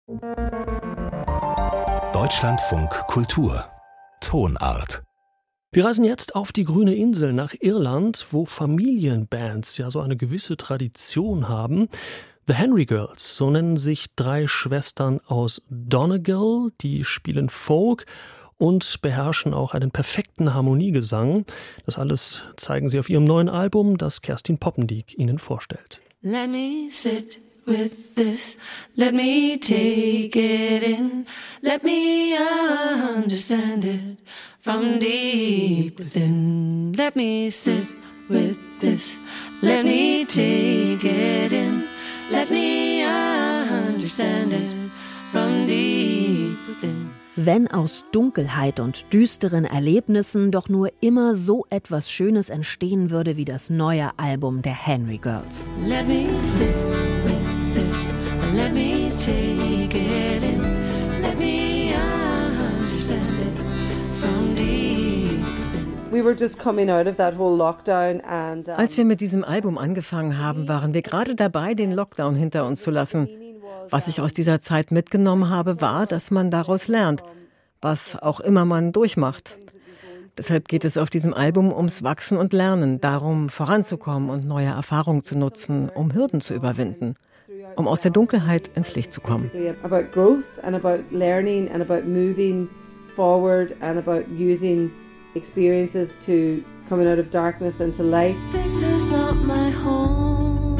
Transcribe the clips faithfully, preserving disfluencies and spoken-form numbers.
Deutschlandfunk Kultur Tonart. Wir reisen jetzt auf die grüne Insel nach Irland, wo Familienbands ja so eine gewisse Tradition haben. The Henry Girls, so nennen sich drei Schwestern aus Donegal, die spielen Folk und beherrschen auch einen perfekten Harmoniegesang. Das alles zeigen sie auf ihrem neuen Album, das Kerstin Poppendiek Ihnen vorstellt. Let me sit with this, let me take it in, let me understand it from deep within. Let me sit with this, let me take it in, let me understand it from deep within. Wenn aus Dunkelheit und düsteren Erlebnissen doch nur immer so etwas Schönes entstehen würde wie das neue Album der Henry Girls. Let me sit with this, let me take it in, let me understand it from deep within. We were just coming out of that whole lockdown and um, Als wir mit diesem Album angefangen haben, waren wir gerade dabei, den Lockdown hinter uns zu lassen. Was ich aus dieser Zeit mitgenommen habe, war, dass man daraus lernt, was auch immer man durchmacht. Deshalb geht es auf diesem Album ums Wachsen und Lernen, darum voranzukommen und neue Erfahrungen zu nutzen, um Hürden zu überwinden, um aus der Dunkelheit ins Licht zu kommen. About growth and about learning and about moving forward and about using experiences to coming out of darkness into light. This is not my home.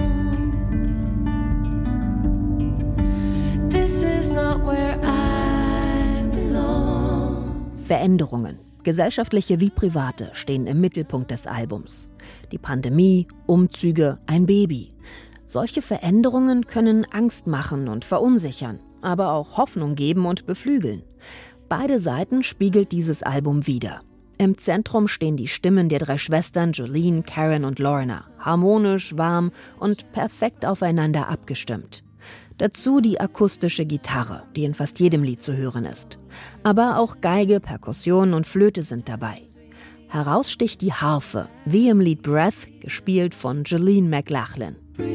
This is not where I belong. Veränderungen, gesellschaftliche wie private, stehen im Mittelpunkt des Albums. Die Pandemie, Umzüge, ein Baby. Solche Veränderungen können Angst machen und verunsichern, aber auch Hoffnung geben und beflügeln. Beide Seiten spiegelt dieses Album wider. Im Zentrum stehen die Stimmen der drei Schwestern Jolene, Karen und Lorna, harmonisch, warm und perfekt aufeinander abgestimmt. Dazu die akustische Gitarre, die in fast jedem Lied zu hören ist. Aber auch Geige, Perkussion und Flöte sind dabei. Heraussticht die Harfe, wie im Lied Breath, gespielt von Jolene McLachlan.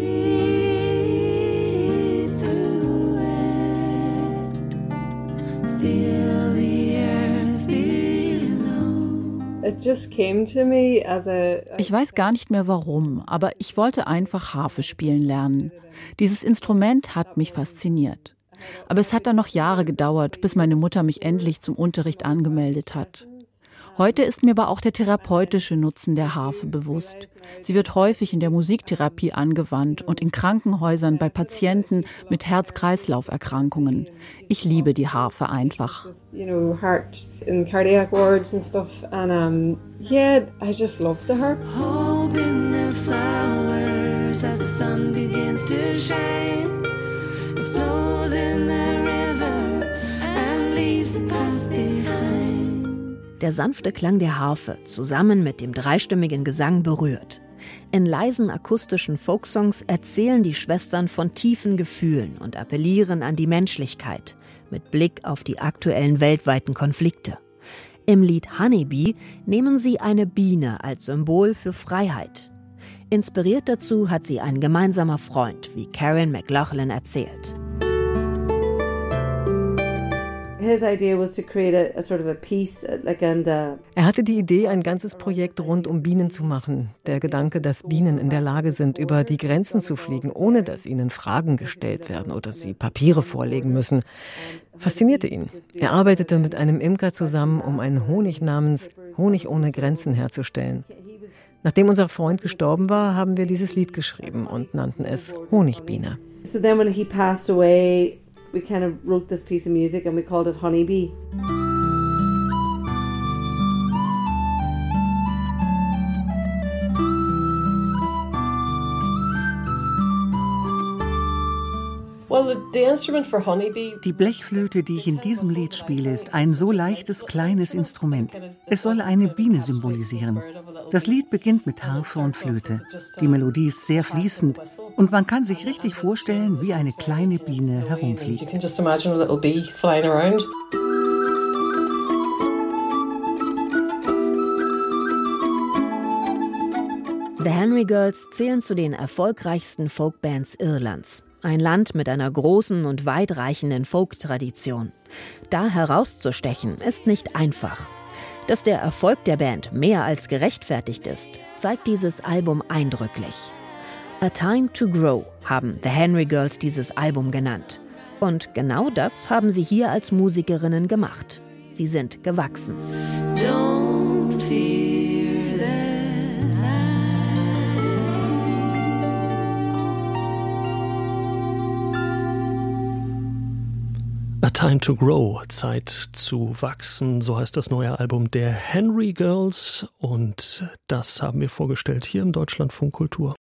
Ich weiß gar nicht mehr warum, aber ich wollte einfach Harfe spielen lernen. Dieses Instrument hat mich fasziniert. Aber es hat dann noch Jahre gedauert, bis meine Mutter mich endlich zum Unterricht angemeldet hat. Heute ist mir aber auch der therapeutische Nutzen der Harfe bewusst. Sie wird häufig in der Musiktherapie angewandt und in Krankenhäusern bei Patienten mit Herz-Kreislauf-Erkrankungen. Ich liebe die Harfe einfach. You know, heart in cardiac wards and stuff, and um, yeah, I just love the harp. Hope in the flowers as the sun begins to shine. It flows in the river and leaves the past behind. Der sanfte Klang der Harfe zusammen mit dem dreistimmigen Gesang berührt. In leisen akustischen Folksongs erzählen die Schwestern von tiefen Gefühlen und appellieren an die Menschlichkeit mit Blick auf die aktuellen weltweiten Konflikte. Im Lied Honeybee nehmen sie eine Biene als Symbol für Freiheit. Inspiriert dazu hat sie ein gemeinsamer Freund, wie Karen McLachlan erzählt. His idea was to create a, a sort of a piece, like and uh Er hatte die Idee, ein ganzes Projekt rund um Bienen zu machen. Der Gedanke, dass Bienen in der Lage sind, über die Grenzen zu fliegen, ohne dass ihnen Fragen gestellt werden oder sie Papiere vorlegen müssen, faszinierte ihn. Er arbeitete mit einem Imker zusammen, um einen Honig namens Honig ohne Grenzen herzustellen. Nachdem unser Freund gestorben war, haben wir dieses Lied geschrieben und nannten es Honigbiene. So then when he passed away, we kind of wrote this piece of music and we called it Honeybee. Die Blechflöte, die ich in diesem Lied spiele, ist ein so leichtes, kleines Instrument. Es soll eine Biene symbolisieren. Das Lied beginnt mit Harfe und Flöte. Die Melodie ist sehr fließend und man kann sich richtig vorstellen, wie eine kleine Biene herumfliegt. The Henry Girls zählen zu den erfolgreichsten Folkbands Irlands. ein Land mit einer großen und weitreichenden Folk-Tradition. Da herauszustechen, ist nicht einfach. Dass der Erfolg der Band mehr als gerechtfertigt ist, zeigt dieses Album eindrücklich. A Time to Grow haben The Henry Girls dieses Album genannt. Und genau das haben sie hier als Musikerinnen gemacht. Sie sind gewachsen. Don't fear that A Time to Grow, Zeit zu wachsen, so heißt das neue Album der Henry Girls. Und das haben wir vorgestellt hier im Deutschlandfunk Kultur.